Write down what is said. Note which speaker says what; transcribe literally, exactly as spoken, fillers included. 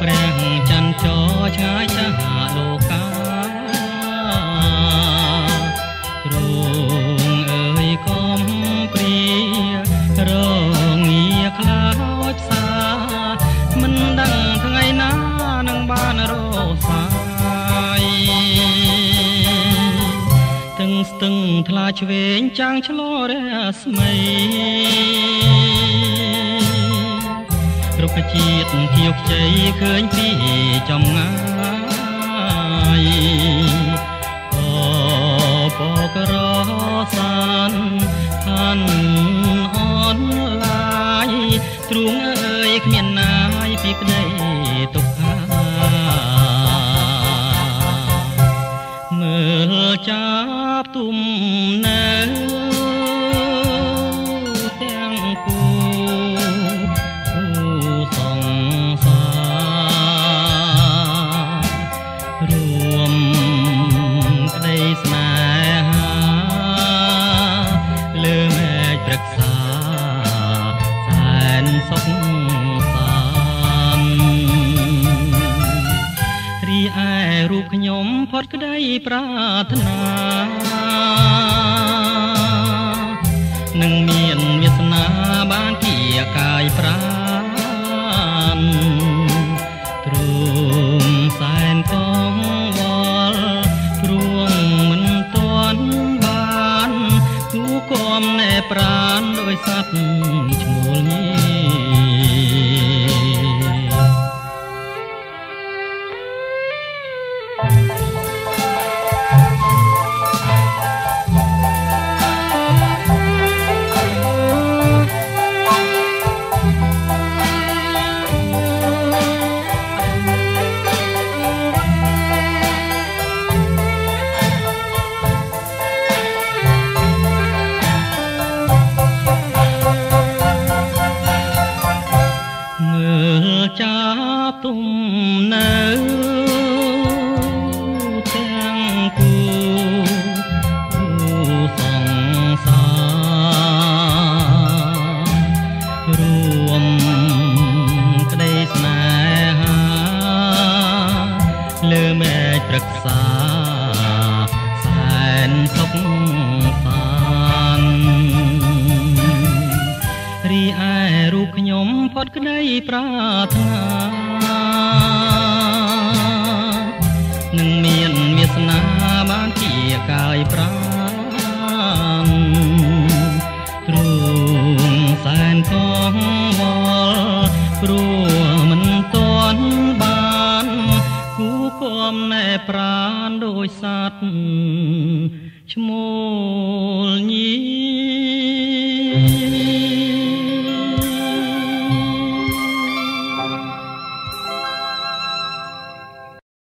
Speaker 1: ព្រះច័ន្ទចរឆ្ងាយចាលោកាទ្រង់អើយកុំព្រារងាខ្លោចផ្សាមិនដឹងថ្ងៃណានឹងបានរសាយទាំងស្ទឹងថ្លាឆ្វេងចាំងឆ្លរស្មីរុក្ខជាតិខៀវខ្ចីឃើញពីចំងាយអូបករសានឋានអនឡាយទ្រូងអើយគ្មានណាយពីក្តីទុក្ខាមើលចាប់ទុំនៅទាំងគូសង្សាររួមក្តីស្នេហាលើមេឃព្រឹក្សាសែនសុខសាន្តរីឯរូបខ្ញុំផុតក្តីប្រាថ្នានឹងមានវាសនាបានជាកាយប្រាណទ្រង់សែនកងវល់ព្រួងមិនទាន់បានគូគំណែប្រាណដោយសត្វឈ្មោលញីចាប់ទុំនៅទាំងគូគូសង្សាររួមក្តីស្នេហាលើមេឃព្រឹក្សាសែនសុខសាន្តរីឯរូបខ្ញុំផុតក្តីប្រាថ្នានឹងមានវាសនាបានជាកាយប្រាណទ្រង់សែនកងវល់ព្រោះមិនទាន់បានគូគំណែប្រាណដោយសត្វឈ្មោះ